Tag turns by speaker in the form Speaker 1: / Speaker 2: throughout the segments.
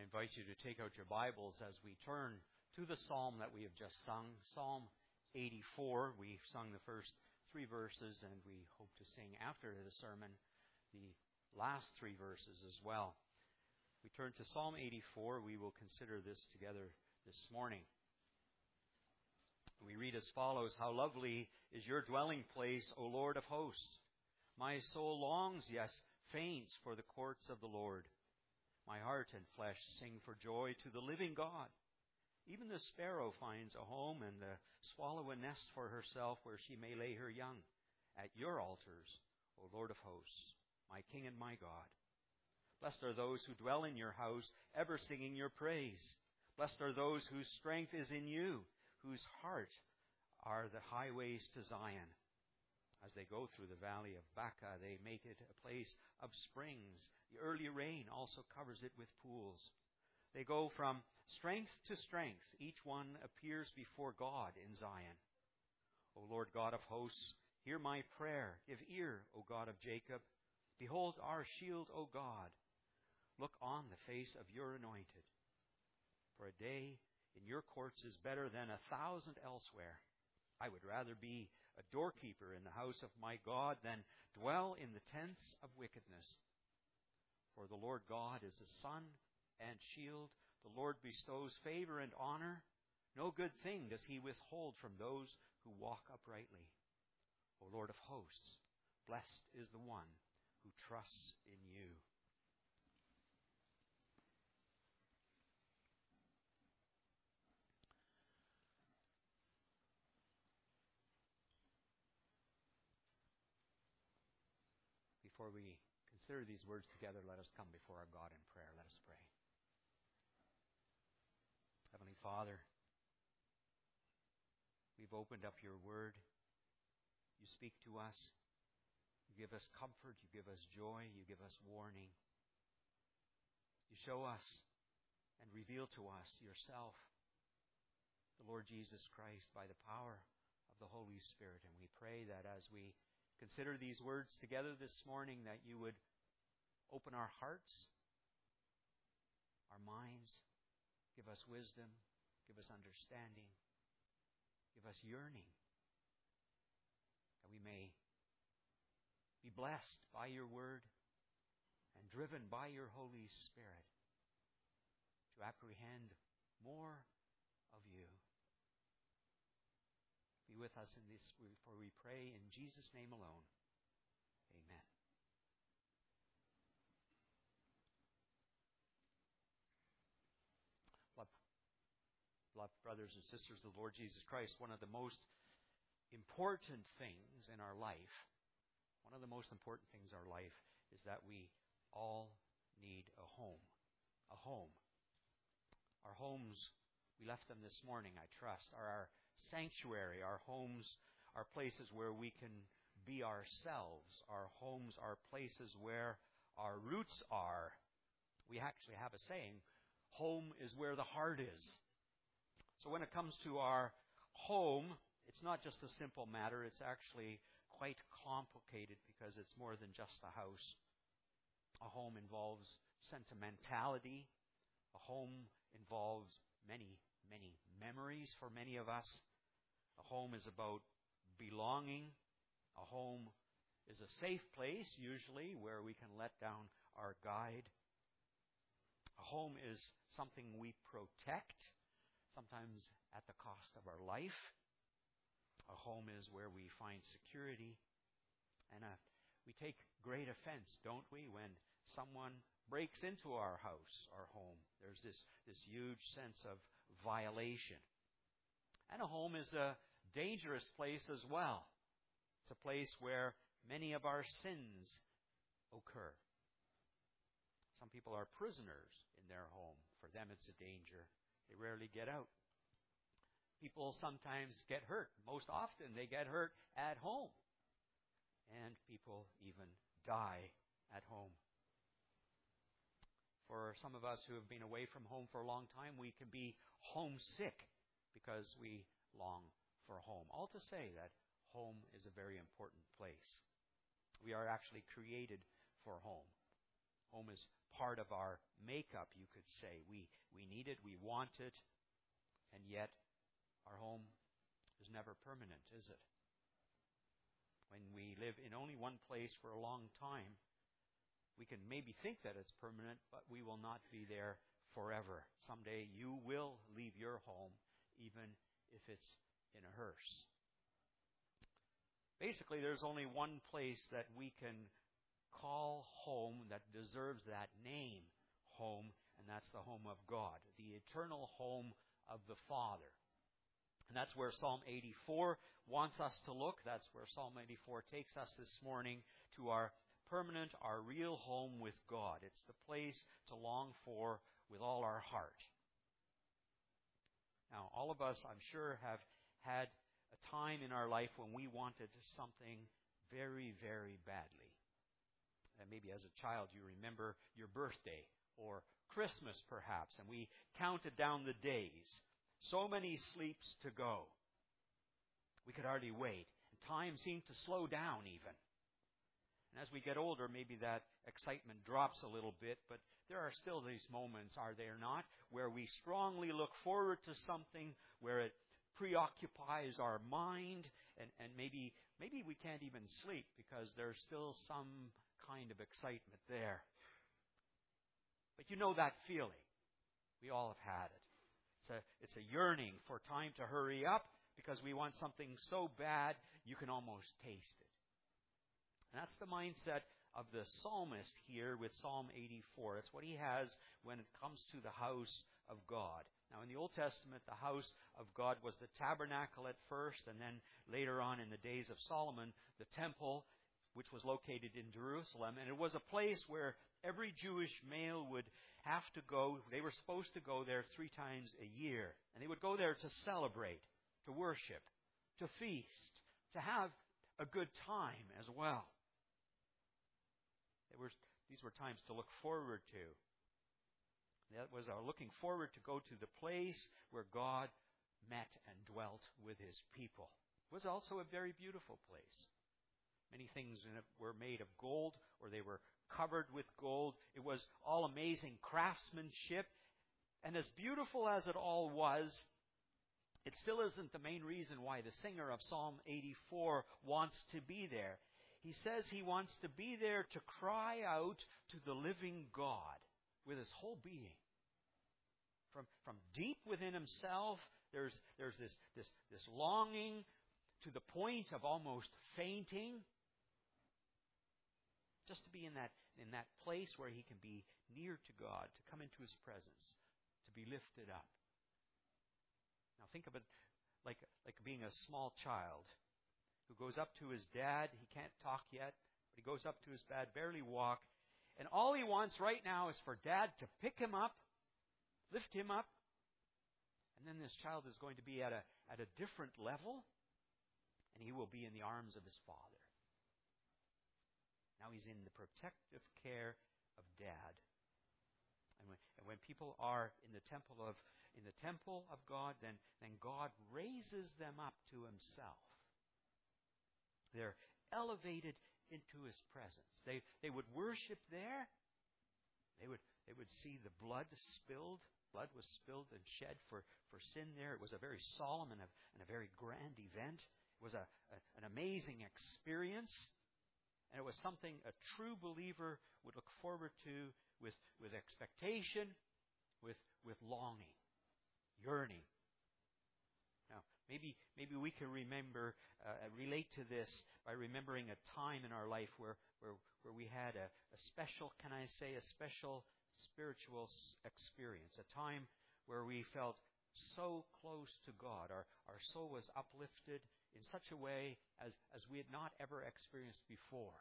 Speaker 1: invite you to take out your Bibles as we turn to the psalm that we have just sung, Psalm 84. We've sung the first 3 verses, and we hope to sing after the sermon the last 3 verses as well. We turn to Psalm 84. We will consider this together this morning. We read as follows: How lovely is your dwelling place, O Lord of hosts! My soul longs, yes, faints for the courts of the Lord. My heart and flesh sing for joy to the living God. Even the sparrow finds a home, and the swallow a nest for herself where she may lay her young. At your altars, O Lord of hosts, my King and my God. Blessed are those who dwell in your house, ever singing your praise. Blessed are those whose strength is in you, whose heart are the highways to Zion. As they go through the valley of Baca, they make it a place of springs. The early rain also covers it with pools. They go from strength to strength. Each one appears before God in Zion. O Lord God of hosts, hear my prayer. Give ear, O God of Jacob. Behold our shield, O God. Look on the face of your anointed. For a day in your courts is better than 1,000 elsewhere. I would rather be a doorkeeper in the house of my God than dwell in the tents of wickedness. For the Lord God is a sun and shield. The Lord bestows favor and honor. No good thing does he withhold from those who walk uprightly. O Lord of hosts, blessed is the one who trusts in you. Before we consider these words together, let us come before our God in prayer. Let us pray. Heavenly Father, we've opened up your word. You speak to us. You give us comfort. You give us joy. You give us warning. You show us and reveal to us yourself, the Lord Jesus Christ, by the power of the Holy Spirit. And we pray that as we consider these words together this morning, that you would open our hearts, our minds, give us wisdom, give us understanding, give us yearning, that we may be blessed by your word and driven by your Holy Spirit to apprehend more of you. Be with us in this, for we pray in Jesus' name alone. Amen. Beloved brothers and sisters of the Lord Jesus Christ, one of the most important things in our life, is that we all need a home. A home. Our homes, we left them this morning, I trust, are our sanctuary. Our homes are places where we can be ourselves. Our homes are places where our roots are. We actually have a saying, home is where the heart is. So when it comes to our home, it's not just a simple matter. It's actually quite complicated because it's more than just a house. A home involves sentimentality. A home involves many, many memories for many of us. A home is about belonging. A home is a safe place, usually, where we can let down our guide. A home is something we protect, sometimes at the cost of our life. A home is where we find security. And we take great offense, don't we, when someone breaks into our house, our home. There's this huge sense of violation. And a home is a dangerous place as well. It's a place where many of our sins occur. Some people are prisoners in their home. For them, it's a danger. They rarely get out. People sometimes get hurt. Most often, they get hurt at home. And people even die at home. For some of us who have been away from home for a long time, we can be homesick because we long for home. All to say that home is a very important place. We are actually created for home. Home is part of our makeup, you could say. We need it, we want it, and yet our home is never permanent, is it? When we live in only one place for a long time, we can maybe think that it's permanent, but we will not be there forever. Someday you will leave your home, even if it's in a hearse. Basically, there's only one place that we can call home that deserves that name, home, and that's the home of God, the eternal home of the Father. And that's where Psalm 84 wants us to look. That's where Psalm 84 takes us this morning, to our permanent, our real home with God. It's the place to long for with all our heart. Now, all of us, I'm sure, have had a time in our life when we wanted something very, very badly. And maybe as a child you remember your birthday or Christmas perhaps, and we counted down the days. So many sleeps to go. We could hardly wait. And time seemed to slow down even. And as we get older, maybe that excitement drops a little bit, but there are still these moments, are there not, where we strongly look forward to something, where it preoccupies our mind, and maybe we can't even sleep because there's still some kind of excitement there. But you know that feeling. We all have had it. It's a yearning for time to hurry up because we want something so bad you can almost taste it. And that's the mindset of the psalmist here with Psalm 84. That's what he has when it comes to the house of God. Now, in the Old Testament, the house of God was the tabernacle at first, and then later on in the days of Solomon, the temple, which was located in Jerusalem. And it was a place where every Jewish male would have to go. They were supposed to go there 3 times a year. And they would go there to celebrate, to worship, to feast, to have a good time as well. These were times to look forward to. That was our looking forward to go to the place where God met and dwelt with His people. It was also a very beautiful place. Many things in it were made of gold, or they were covered with gold. It was all amazing craftsmanship. And as beautiful as it all was, it still isn't the main reason why the singer of Psalm 84 wants to be there. He says he wants to be there to cry out to the living God with his whole being. From deep within himself, there's this longing to the point of almost fainting. Just to be in that place where he can be near to God, to come into His presence, to be lifted up. Now think of it like being a small child who goes up to his dad. He can't talk yet, but he goes up to his dad, barely walk, and all he wants right now is for Dad to pick him up, lift him up, and then this child is going to be at a different level, and he will be in the arms of his father. Now he's in the protective care of Dad. And when people are in the temple of God, then God raises them up to Himself. They're elevated into His presence. They would worship there. They would see the blood spilled. Blood was spilled and shed for sin there. It was a very solemn and a very grand event. It was an amazing experience. And it was something a true believer would look forward to with expectation, with longing, yearning. Now, maybe we can relate to this by remembering a time in our life where we had a special spiritual experience, a time where we felt so close to God. Our soul was uplifted in such a way as we had not ever experienced before.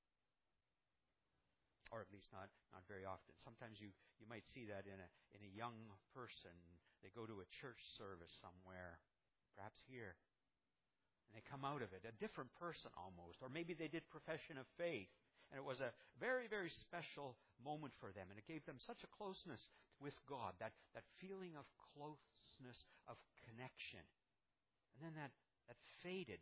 Speaker 1: Or at least not very often. Sometimes you might see that in a young person. They go to a church service somewhere, perhaps here, and they come out of it a different person almost. Or maybe they did profession of faith, and it was a very, very special moment for them, and it gave them such a closeness with God, that feeling of closeness, of connection. And then that faded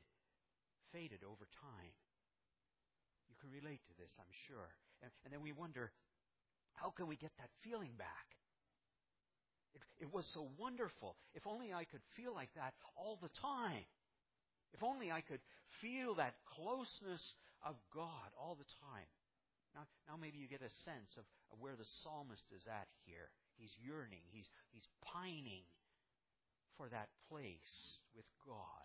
Speaker 1: over time. You can relate to this, I'm sure. And then we wonder, How can we get that feeling back? It was so wonderful. If only I could feel like that all the time. If only I could feel that closeness of God all the time. Now maybe you get a sense of where the psalmist is at here. He's yearning. He's pining for that place with God.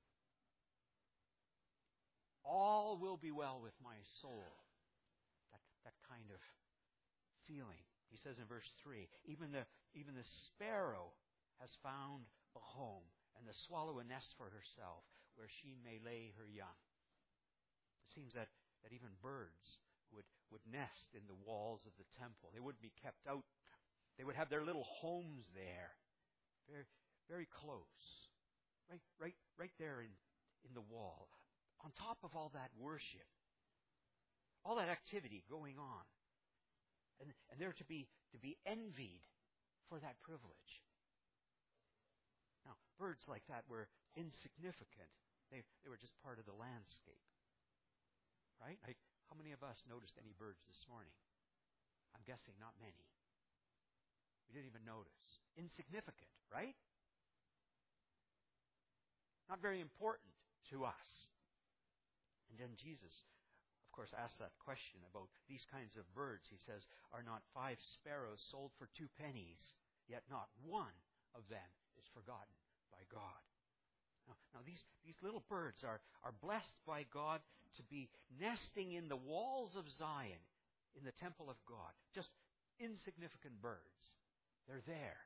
Speaker 1: All will be well with my soul. That kind of feeling. He says in verse 3, even the sparrow has found a home, and the swallow a nest for herself, where she may lay her young. It seems that even birds would nest in the walls of the temple. They wouldn't be kept out. They would have their little homes there, very, very close, right there in the wall, on top of all that worship, all that activity going on. And they're to be envied for that privilege. Now, birds like that were insignificant. They were just part of the landscape. Right? How many of us noticed any birds this morning? I'm guessing not many. We didn't even notice. Insignificant, right? Not very important to us. And then Jesus, of course, asked that question about these kinds of birds. He says, are not 5 sparrows sold for 2 pennies, yet not one of them is forgotten by God. Now these little birds are blessed by God to be nesting in the walls of Zion, in the temple of God. Just insignificant birds. They're there.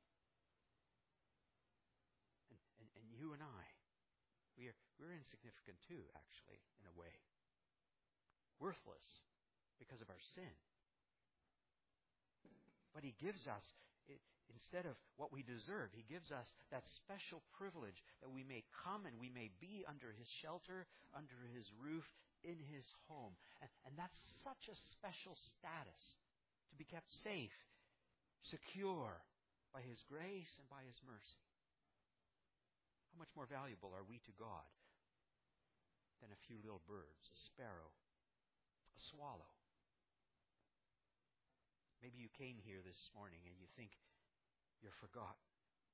Speaker 1: And you and I, we're insignificant too, actually, in a way. Worthless because of our sin. But He gives us, instead of what we deserve, He gives us that special privilege that we may come and we may be under His shelter, under His roof, in His home. And that's such a special status, to be kept safe, secure by His grace and by His mercy. How much more valuable are we to God than a few little birds, a sparrow, a swallow? Maybe you came here this morning and you think you're forgotten,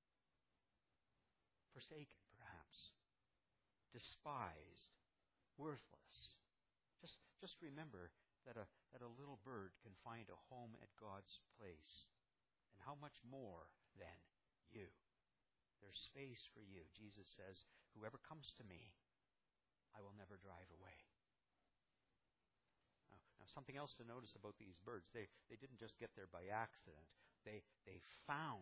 Speaker 1: forsaken perhaps, despised, worthless. Just remember that a little bird can find a home at God's place. And how much more than you? There's space for you. Jesus says, whoever comes to me, I will never drive away. Now something else to notice about these birds, they didn't just get there by accident. They found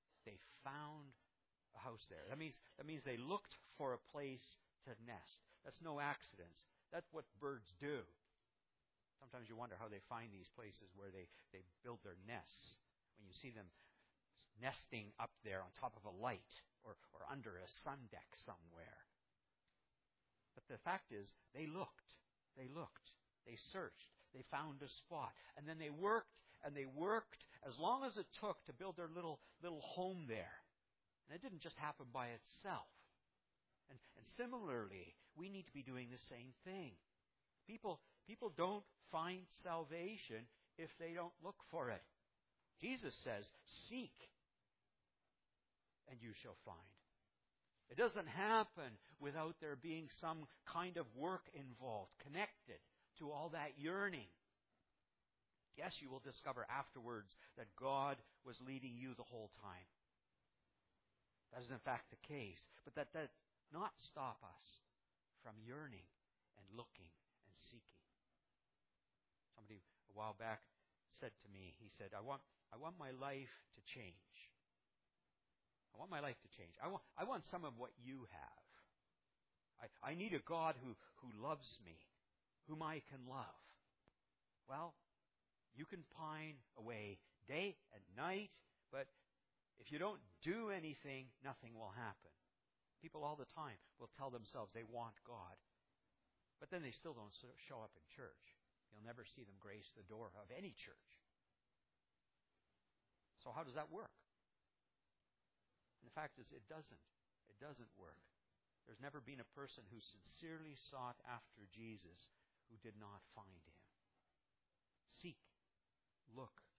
Speaker 1: a house there. That means they looked for a place to nest. That's no accident. That's what birds do. Sometimes you wonder how they find these places where they build their nests. When you see them nesting up there on top of a light or under a sun deck somewhere. But the fact is, they looked, they searched, they found a spot, and then they worked as long as it took to build their little home there. And it didn't just happen by itself. And similarly, we need to be doing the same thing. People don't find salvation if they don't look for it. Jesus says, seek, and you shall find. It doesn't happen without there being some kind of work involved, connected to all that yearning. Yes, you will discover afterwards that God was leading you the whole time. That is in fact the case. But that does not stop us from yearning and looking and seeking. Somebody a while back said to me, he said, I want my life to change. I want my life to change. I want some of what you have. I need a God who loves me, whom I can love. Well, you can pine away day and night, but if you don't do anything, nothing will happen. People all the time will tell themselves they want God, but then they still don't show up in church. You'll never see them grace the door of any church. So how does that work? And the fact is, it doesn't. It doesn't work. There's never been a person who sincerely sought after Jesus who did not find Him. Seek, look,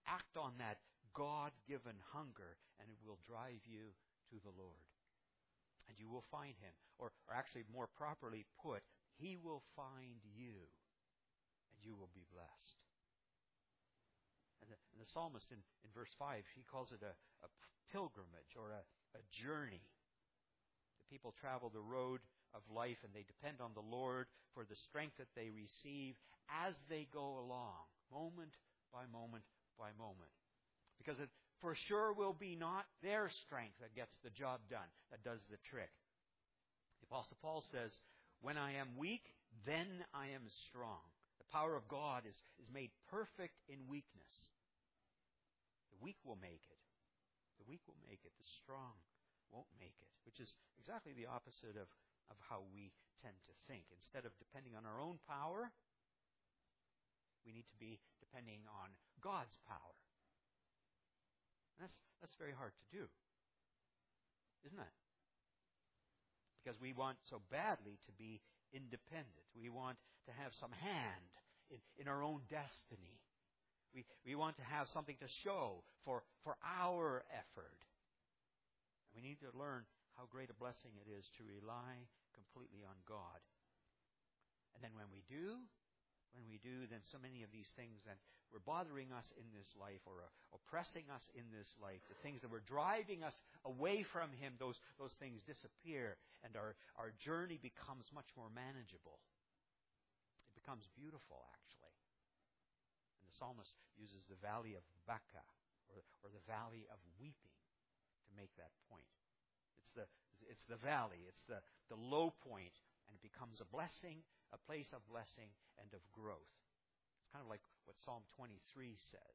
Speaker 1: Act on that God-given hunger, and it will drive you to the Lord. And you will find Him. Or actually, more properly put, He will find you, and you will be blessed. And the psalmist in verse 5, he calls it a pilgrimage or a journey. The people travel the road of life, and they depend on the Lord for the strength that they receive as they go along, moment by moment by moment. Because it for sure will be not their strength that gets the job done, that does the trick. The Apostle Paul says, when I am weak, then I am strong. The power of God is made perfect in weakness. The weak will make it. The weak will make it. The strong won't make it. Which is exactly the opposite of how we tend to think. Instead of depending on our own power, we need to be depending on God's power. And that's very hard to do, isn't it? Because we want so badly to be independent. We want to have some hand in our own destiny. We want to have something to show for our effort. And we need to learn how great a blessing it is to rely completely on God. And then when we do, then so many of these things that were bothering us in this life or oppressing us in this life, the things that were driving us away from Him, those things disappear, and our journey becomes much more manageable. It becomes beautiful, actually. And the psalmist uses the valley of Baca, or the valley of weeping, to make that point. It's the valley, it's the low point, and it becomes a blessing, a place of blessing and of growth. It's kind of like what Psalm 23 says.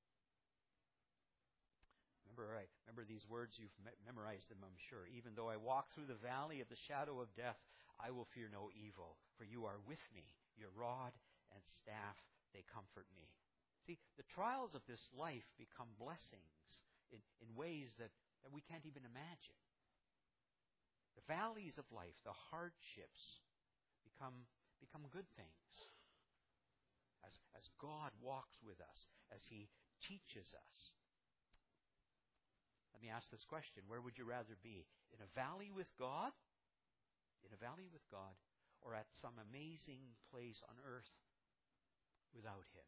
Speaker 1: Remember these words, you've memorized them, I'm sure. Even though I walk through the valley of the shadow of death, I will fear no evil, for you are with me. Your rod and staff, they comfort me. See, the trials of this life become blessings in ways that we can't even imagine. The valleys of life, the hardships, become good things. As God walks with us, as He teaches us. Let me ask this question. Where would you rather be? In a valley with God? In a valley with God? Or at some amazing place on earth without Him?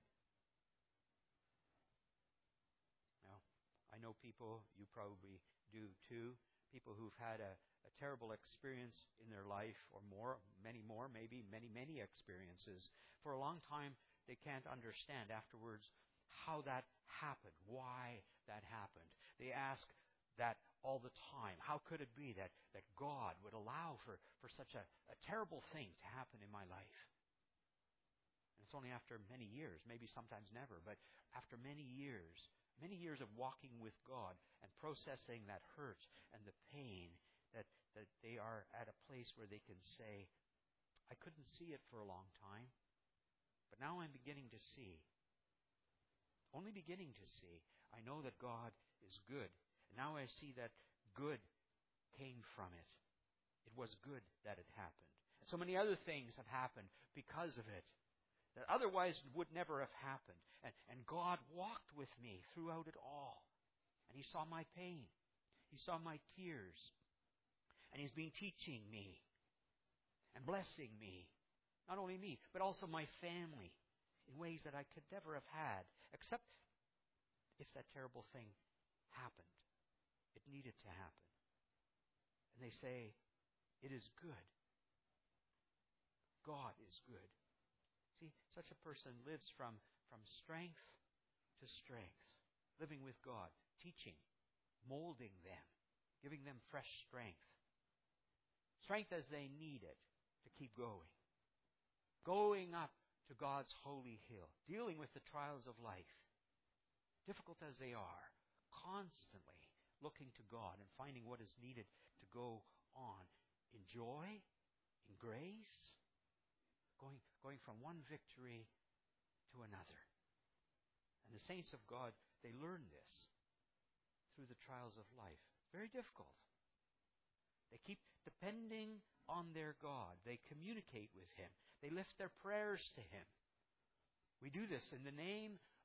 Speaker 1: Now, I know people, you probably do too, people who've had a terrible experience in their life, or more, many more, maybe many experiences. For a long time, they can't understand afterwards how that happened, why that happened. They ask that all the time. How could it be that God would allow for such a terrible thing to happen in my life? And it's only after many years, maybe sometimes never, but after many years of walking with God and processing that hurt and the pain, that they are at a place where they can say, I couldn't see it for a long time, but now I'm beginning to see. Only beginning to see. I know that God is good. And now I see that good came from it. It was good that it happened. And so many other things have happened because of it that otherwise would never have happened. And God walked with me throughout it all. And He saw my pain. He saw my tears. And He's been teaching me and blessing me. Not only me, but also my family in ways that I could never have had, except if that terrible thing happened. It needed to happen. And they say, it is good. God is good. See, such a person lives from strength to strength, living with God, teaching, molding them, giving them fresh strength. Strength as they need it to keep going. Going up to God's holy hill, dealing with the trials of life, difficult as they are, constantly looking to God and finding what is needed to go on in joy, in grace, going from one victory to another. And the saints of God, they learn this through the trials of life. Very difficult. They keep depending on their God. They communicate with Him. They lift their prayers to Him. We do this in the name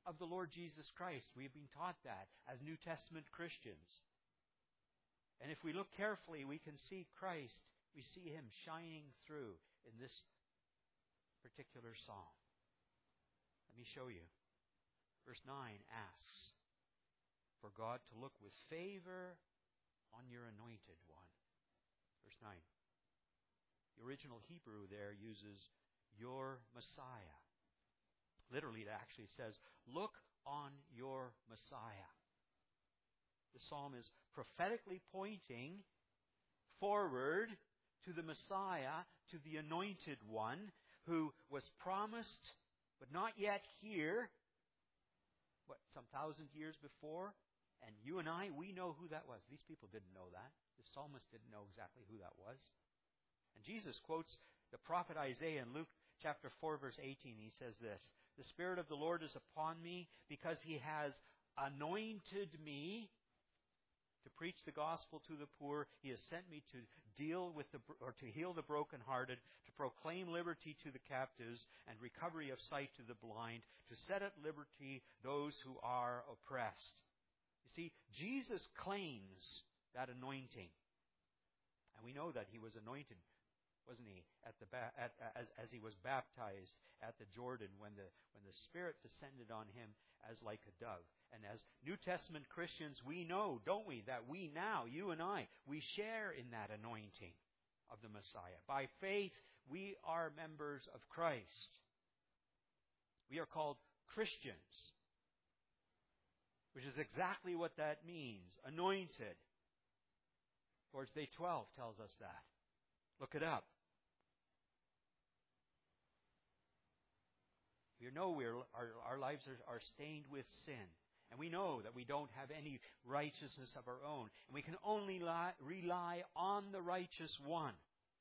Speaker 1: of the Lord Jesus Christ. We've been taught that as New Testament Christians. And if we look carefully, we can see Christ. We see Him shining through in this particular psalm. Let me show you. Verse 9 asks for God to look with favor on your anointed one. Verse 9. The original Hebrew there uses your Messiah. Literally, it actually says, look on your Messiah. The psalm is prophetically pointing forward to the Messiah, to the anointed one who was promised but not yet here, some 1,000 years before. And you and I, we know who that was. These people didn't know that. The psalmist didn't know exactly who that was. And Jesus quotes the prophet Isaiah in Luke chapter 4, verse 18. He says this, the Spirit of the Lord is upon me because He has anointed me to preach the gospel to the poor. He has sent me to to heal the brokenhearted, to proclaim liberty to the captives and recovery of sight to the blind, to set at liberty those who are oppressed. You see, Jesus claims that anointing. And we know that He was anointed, wasn't He, as He was baptized at the Jordan when the Spirit descended on Him as like a dove. And as New Testament Christians, we know, don't we, that we now, you and I, we share in that anointing of the Messiah. By faith, we are members of Christ. We are called Christians, which is exactly what that means. Anointed. Lord's Day 12 tells us that. Look it up. We know our lives are stained with sin. And we know that we don't have any righteousness of our own. And we can only rely on the righteous one.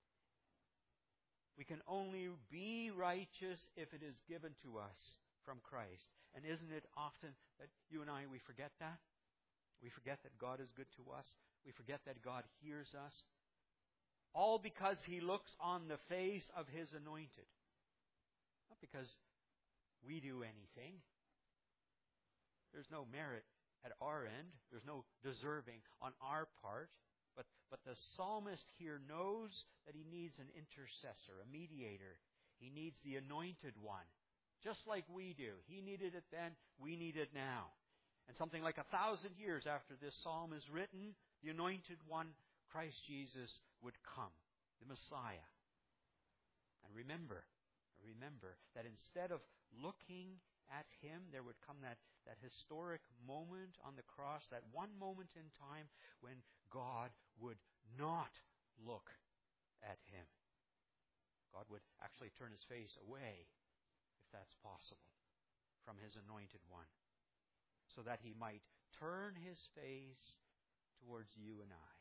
Speaker 1: We can only be righteous if it is given to us from Christ. And isn't it often that you and I, we forget that? We forget that God is good to us. We forget that God hears us. All because He looks on the face of His anointed. Not because we do anything. There's no merit at our end. There's no deserving on our part. But the psalmist here knows that he needs an intercessor, a mediator. He needs the anointed one. Just like we do. He needed it then, we need it now. And something like 1,000 years after this psalm is written, the anointed one, Christ Jesus, would come. The Messiah. And remember that instead of looking at Him, there would come that historic moment on the cross, that one moment in time when God would not look at him. God would actually turn His face away, if that's possible, from His anointed one, so that He might turn His face towards you and I,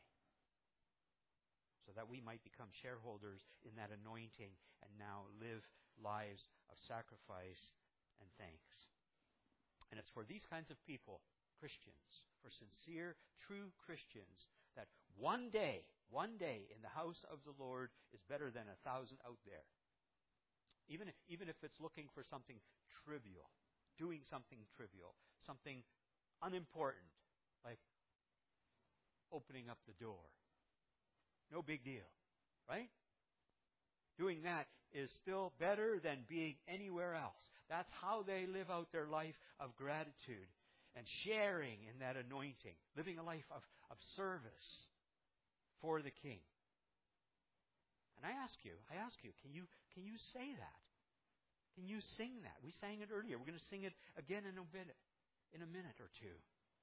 Speaker 1: so that we might become shareholders in that anointing and now live lives of sacrifice and thanks. And it's for these kinds of people, Christians, for sincere, true Christians, that one day in the house of the Lord is better than 1,000 out there. Even if it's looking for something trivial, doing something trivial, something unimportant, like opening up the door. No big deal, right? Doing that is still better than being anywhere else. That's how they live out their life of gratitude and sharing in that anointing, living a life of service for the King. And I ask you, can you say that? Can you sing that? We sang it earlier. We're going to sing it again in a minute or two.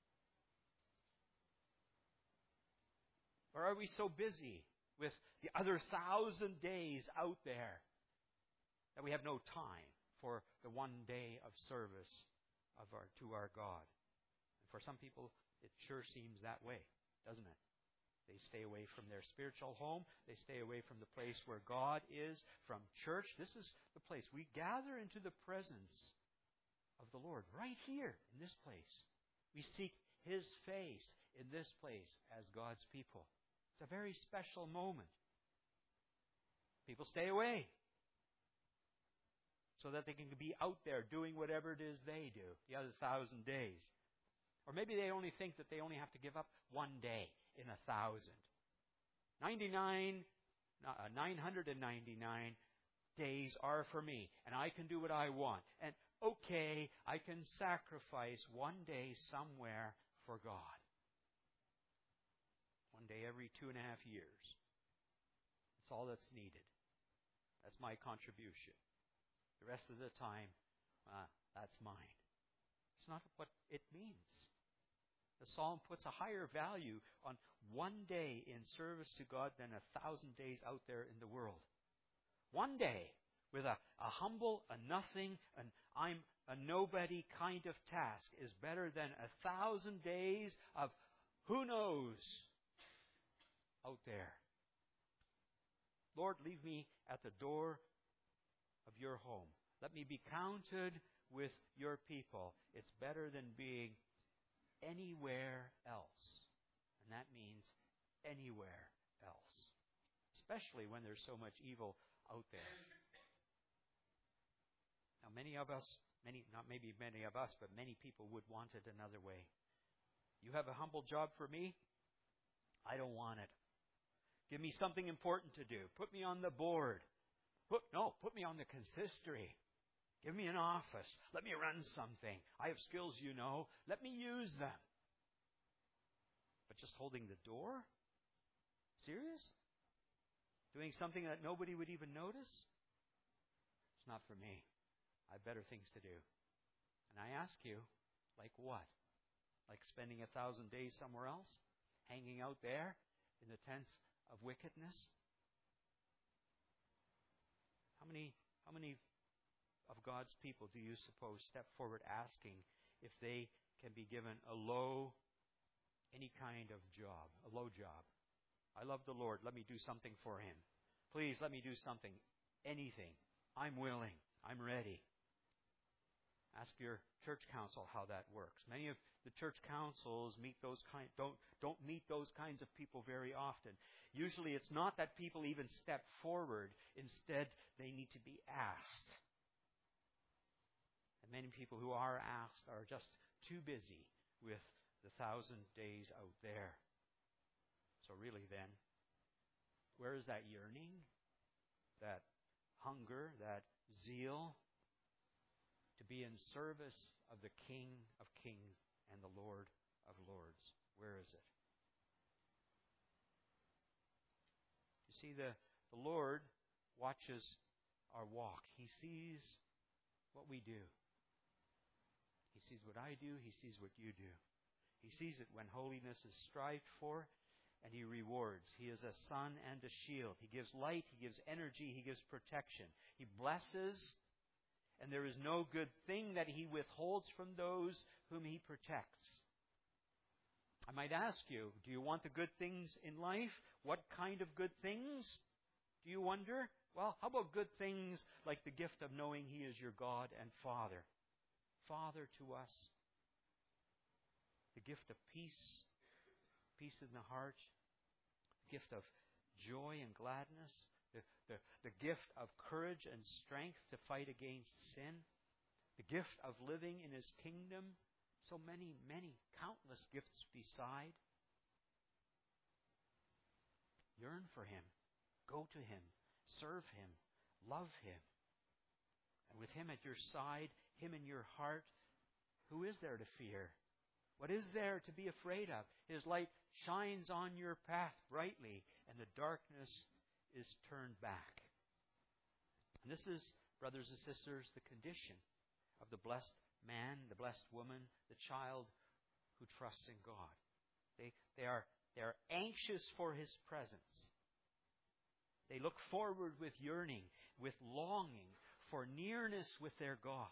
Speaker 1: Or are we so busy with the other 1,000 days out there that we have no time for the one day of service to our God? And for some people, it sure seems that way, doesn't it? They stay away from their spiritual home. They stay away from the place where God is, from church. This is the place. We gather into the presence of the Lord right here in this place. We seek His face in this place as God's people. It's a very special moment. People stay away. so that they can be out there doing whatever it is they do the other 1,000 days. Or maybe they only think that they only have to give up one day in 1,000. 999 days are for me, and I can do what I want. And okay, I can sacrifice one day somewhere for God. One day every 2.5 years. That's all that's needed. That's my contribution. The rest of the time, that's mine. It's not what it means. The psalm puts a higher value on one day in service to God than 1,000 days out there in the world. One day with a humble, a nothing, and I'm a nobody kind of task is better than 1,000 days of who knows out there. Lord, leave me at the door of your home. Let me be counted with your people. It's better than being anywhere else. And that means anywhere else. Especially when there's so much evil out there. Now many of us, not maybe many of us, but many people would want it another way. You have a humble job for me? I don't want it. Give me something important to do. Put me on the board. Put me on the consistory. Give me an office. Let me run something. I have skills, you know. Let me use them. But just holding the door? Serious? Doing something that nobody would even notice? It's not for me. I have better things to do. And I ask you, like what? Like spending 1,000 days somewhere else? Hanging out there in the tents of wickedness? How many of God's people do you suppose step forward asking if they can be given any kind of job, a low job? I love the Lord. Let me do something for Him. Please let me do something, anything. I'm willing. I'm ready. Ask your church council how that works. Many of the church councils don't meet those kinds of people very often. Usually it's not that people even step forward. Instead, they need to be asked. And many people who are asked are just too busy with the 1,000 days out there. So really then, where is that yearning, that hunger, that zeal to be in service of the King of Kings and the Lord of Lords? Where is it? You see, the Lord watches our walk. He sees what we do. He sees what I do. He sees what you do. He sees it when holiness is strived for, and He rewards. He is a sun and a shield. He gives light. He gives energy. He gives protection. He blesses, and there is no good thing that He withholds from those whom He protects. I might ask you, do you want the good things in life? What kind of good things? Do you wonder? Well, how about good things like the gift of knowing He is your God and Father? Father to us. The gift of peace in the heart. The gift of joy and gladness. The gift of courage and strength to fight against sin. The gift of living in His kingdom. So many, countless gifts beside. Yearn for Him. Go to Him. Serve Him. Love Him. And with Him at your side, Him in your heart, who is there to fear? What is there to be afraid of? His light shines on your path brightly, and the darkness is turned back. And this is, brothers and sisters, the condition of the blessed man, the blessed woman, the child who trusts in God. They are anxious for His presence. They look forward with yearning, with longing for nearness with their God.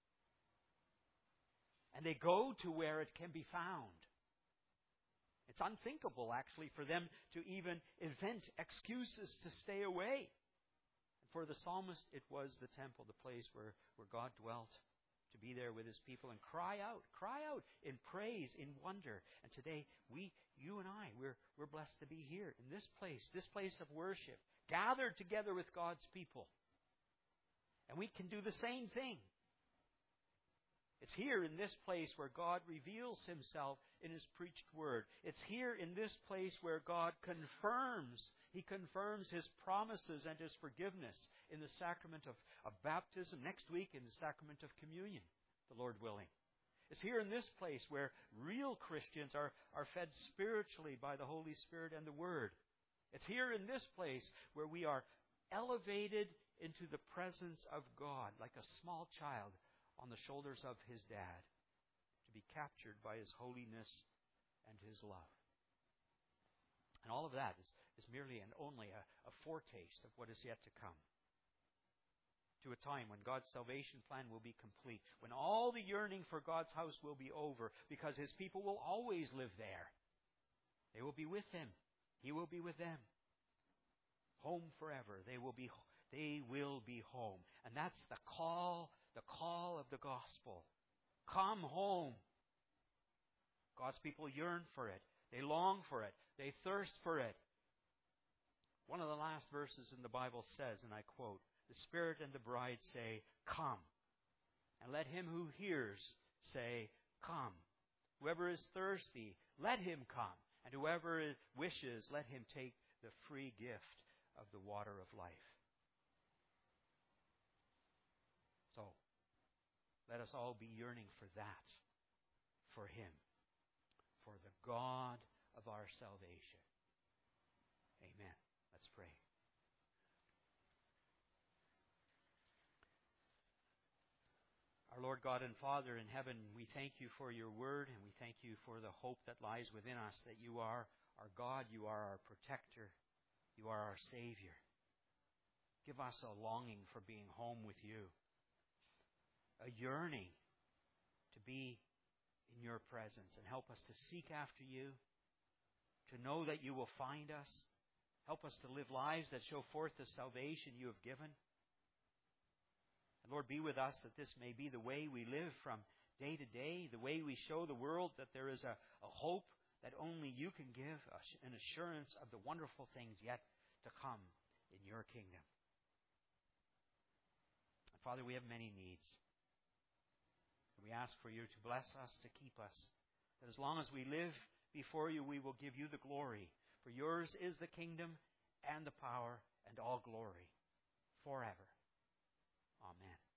Speaker 1: And they go to where it can be found. It's unthinkable, actually, for them to even invent excuses to stay away. And for the psalmist, it was the temple, the place where God dwelt, to be there with His people and cry out in praise, in wonder. And today, you and I, we're blessed to be here in this place of worship, gathered together with God's people. And we can do the same thing. It's here in this place where God reveals Himself in His preached word. It's here in this place where God confirms. He confirms His promises and His forgiveness in the sacrament of baptism. Next week in the sacrament of communion, the Lord willing. It's here in this place where real Christians are fed spiritually by the Holy Spirit and the Word. It's here in this place where we are elevated into the presence of God like a small child on the shoulders of his dad, to be captured by His holiness and His love. And all of that is merely and only a foretaste of what is yet to come. To a time when God's salvation plan will be complete, when all the yearning for God's house will be over, because His people will always live there. They will be with Him. He will be with them. Home forever. They will be home. And that's the call of the gospel. Come home. God's people yearn for it. They long for it. They thirst for it. One of the last verses in the Bible says, and I quote, "The Spirit and the bride say, 'Come.' And let him who hears say, 'Come.' Whoever is thirsty, let him come. And whoever wishes, let him take the free gift of the water of life." So, let us all be yearning for that, for Him, for the God of our salvation. Amen. Let's pray. Our Lord God and Father in heaven, we thank You for Your word, and we thank You for the hope that lies within us, that You are our God, You are our protector, You are our Savior. Give us a longing for being home with You, a yearning to be in Your presence, and help us to seek after You, to know that You will find us. Help us to live lives that show forth the salvation You have given. And Lord, be with us that this may be the way we live from day to day, the way we show the world that there is a hope that only You can give, an assurance of the wonderful things yet to come in Your kingdom. And Father, we have many needs. We ask for You to bless us, to keep us, that as long as we live before You, we will give You the glory. For Yours is the kingdom and the power and all glory forever. Amen.